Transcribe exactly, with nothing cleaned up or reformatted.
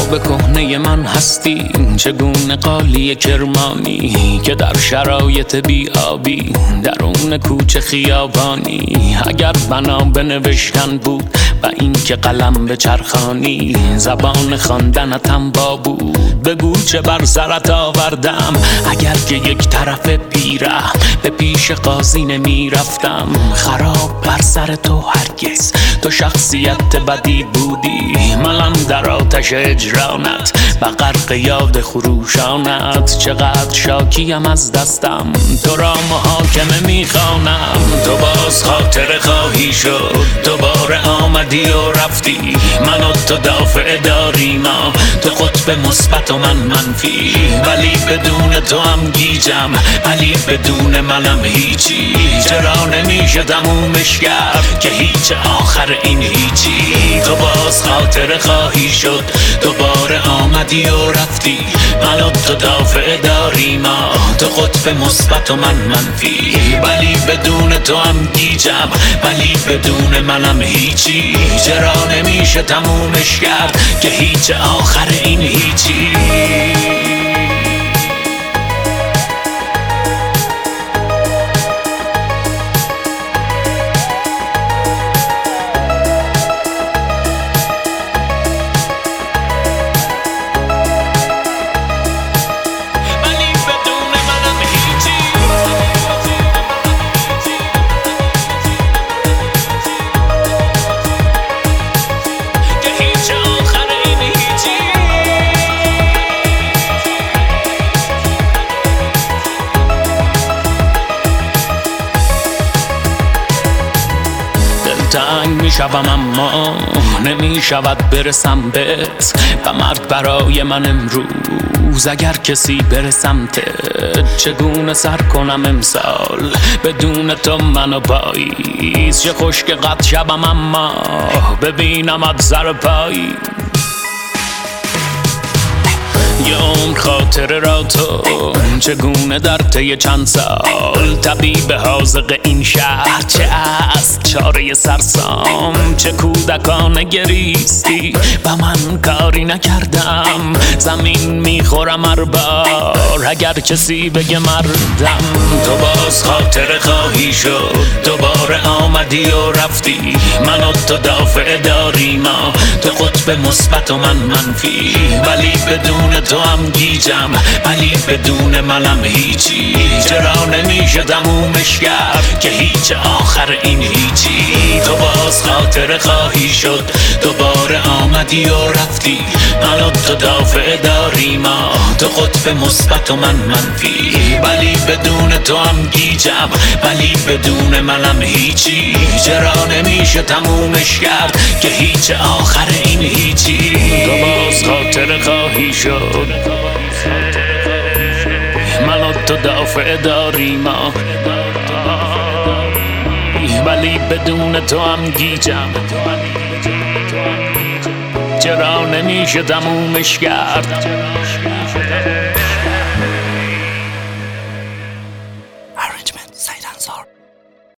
به کهنه من هستی، چگونه قالی کرمانی که در شرایط بیابی درون کوچه خیابانی. اگر بنا به نوشتن بود و این که قلم به چرخانی، زبان خواندنتم با بود بگو چه بر سرت آوردم. اگر که یک طرف پیره به پیش قاضی نمی رفتم، خراب بر سر تو هرگز تو شخصیت بدی بودی. منم در آتش اجرانت و غرق یاد خروشانت، چقدر شاکیم از دستم تو را محاکمه میخوانم. تو باز خاطر خواهی شد، دوباره آمدی و رفتی، من و تو دافع داری ما، تو قطب مثبت و من منفی. ولی بدون تو هم گیجم، ولی بدون منم هیچی. چرا نمیشه تمومش کرد که هیچ آخر این هیچی. تو باز خاطر خواهی شد، دوباره آمدی و رفتی، من و تو دافع داری ما، تو قطب مثبت و من منفی. ولی بدون تو هم گیجم، ولی بدون منم هیچی. چرا نمیشه تمومش کرد که هیچ آخر این هیچی. تنگ می شوم اما نمی شود برسم بهت، و مرگ برای من امروز اگر کسی بره سمتت. چگونه سر کنم امسال بدون تو منو پاییز، چه خوش که قد شبم اما ببینمت سر پایی. یه عمر خاطره را تو چگونه در طی چند سال، طبیب حاذق این شهر چه است چاره سرسام. چه کودکانه گریستی و من کاری نکردم، زمین میخورم هر بار اگر کسی بگه مردم. تو باز خاطره خواهی شد، دوباره آمدی و رفتی، من و تو دافع داری ما، تو قطب مثبت و من منفی. ولی بدون تو هم گیجم، ولی بدون منم هیچی. چرا نمیشه تمومش کرد که هیچ آخر این هیچی. تو باز خاطره خواهی شد، دوباره آمدی و رفتی، من و تو دافع داری ما، تو قطب مثبت و من منفی. ولی بدون تو هم گیجم، ولی بدون منم هیچی. چرا نمیشه تمومش کرد که هیچ آخر این هیچی. تو باز خاطره خواهی شد، من و تو دافع داری ما، ولی بدون تو هم گیجم. چرا نمیشه تمومش کرد